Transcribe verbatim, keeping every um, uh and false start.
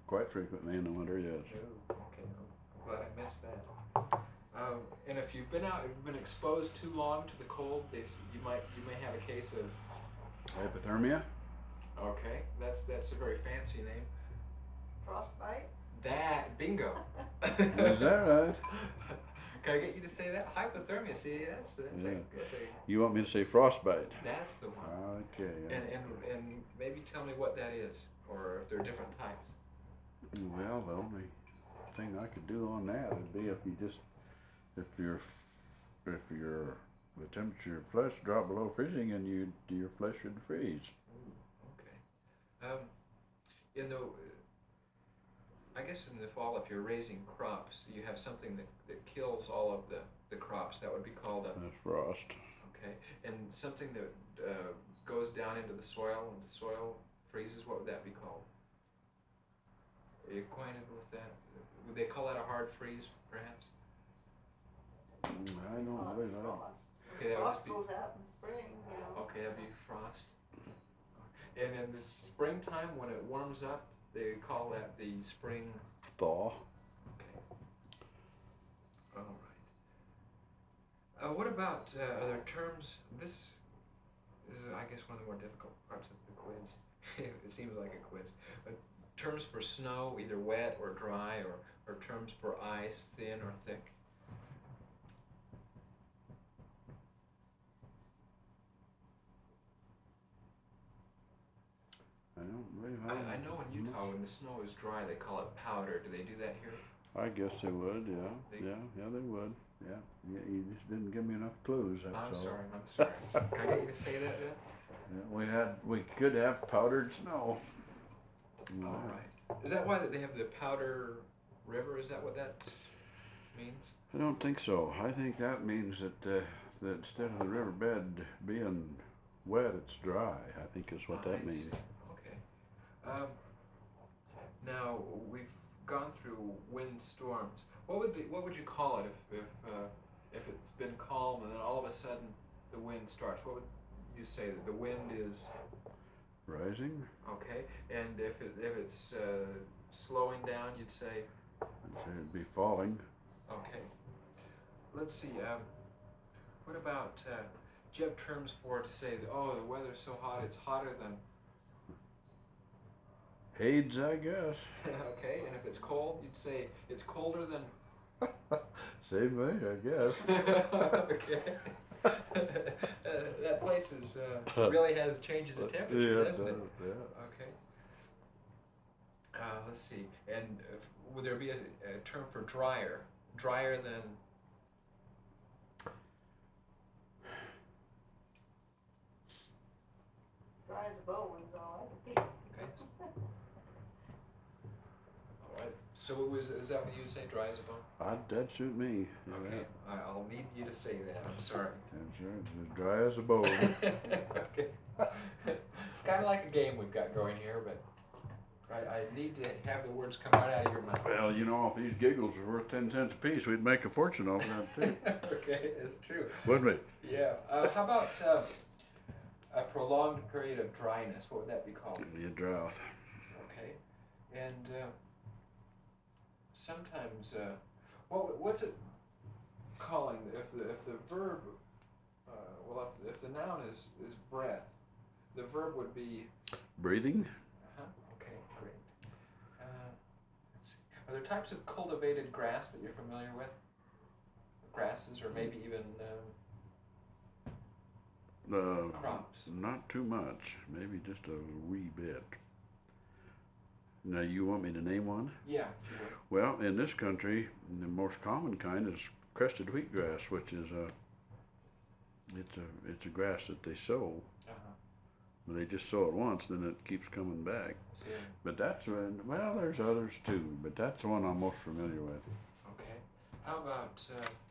quite frequently in the winter, yes. Oh, okay. I'm glad I missed that. Um, and if you've been out, if you've been exposed too long to the cold, they, you might you may have a case of Hypothermia? Okay, that's that's a very fancy name. Frostbite? That bingo. Is that right? Can I get you to say that? Hypothermia. See, that's that's, Yeah. a, that's a You want me to say frostbite? that's the one. Okay. And and and maybe tell me what that is, or if there are different types. Well, the only thing I could do on that would be if you just, if your, if your, the temperature of your flesh dropped below freezing and you, your flesh would freeze. Okay. Um, in the, I guess in the fall, if you're raising crops, you have something that, that kills all of the, the crops. That would be called a. That's frost. Okay. And something that uh, goes down into the soil and the soil freezes. What would that be called? Are you acquainted with that? Would they call that a hard freeze, perhaps? Mm, I don't Frost. believe that. Frost. Okay, that Frost would be, goes out in spring, you know. okay, that'd be frost. And in the springtime, when it warms up, they call that the spring Thaw. Okay. All right. Uh, what about uh, other terms? This is, I guess, one of the more difficult parts of the quiz. It seems like a quiz. But terms for snow, either wet or dry, or, or terms for ice, thin or thick. I don't believe I, I know in Utah, when the snow is dry, they call it powder. Do they do that here? I guess they would, yeah. They- Yeah, yeah, they would. Yeah. You, you just didn't give me enough clues, that's I'm all. sorry, I'm sorry. Can I get you to say that then? Yeah, we had, we could have powdered snow. All right. Is that why that they have the Powder River? Is that what that means? I don't think so. I think that means that, uh, that instead of the riverbed being wet, it's dry. I think is what that I means. see. Okay. Um, now we've gone through wind storms. What would the, what would you call it if if uh, if it's been calm and then all of a sudden the wind starts? What would you say that the wind is? Rising? Okay. And if it, if it's uh, slowing down, you'd say. I'd say it'd be falling. Okay. Let's see. Um, what about? Uh, do you have terms for to say that? Oh, the weather's so hot; it's hotter than. Hades, I guess. Okay. And if it's cold, you'd say it's colder than. Same thing, I guess. Okay. uh, that place is uh, really has changes in temperature, Yeah, doesn't it? yeah. Okay. Uh, let's see. And if, would there be a, a term for drier? Drier than. Dry as a bone's all I can think. Okay. All right. So it was. Is that what you would say? Dry as a bone. I'd, that'd suit me. Okay. I, I'll need you to say that. I'm sorry. That's right. It's as dry as a bone. Okay. It's kind of like a game we've got going here, but I, I need to have the words come right out of your mouth. Well, you know, if these giggles were worth ten cents a piece, we'd make a fortune off that too. Okay, it's true. Wouldn't we? Yeah. Uh, how about uh, a prolonged period of dryness? What would that be called? It'd be a drought. Okay. And uh, sometimes, uh, what what's it calling if the if the verb, uh, well, if, if the noun is is breath, the verb would be. Breathing? Uh-huh. Okay, great. Uh, let's see. Are there types of cultivated grass that you're familiar with? Grasses, or maybe even um, Uh, crops? not too much. Maybe just a wee bit. Now, you want me to name one? Yeah, if you would. Well, in this country, the most common kind is crested wheatgrass, which is a it's a it's a grass that they sow. Uh-huh. They just sow it once, then it keeps coming back. So, But that's when, well, there's others too, but that's the one I'm most familiar with. okay. How about uh,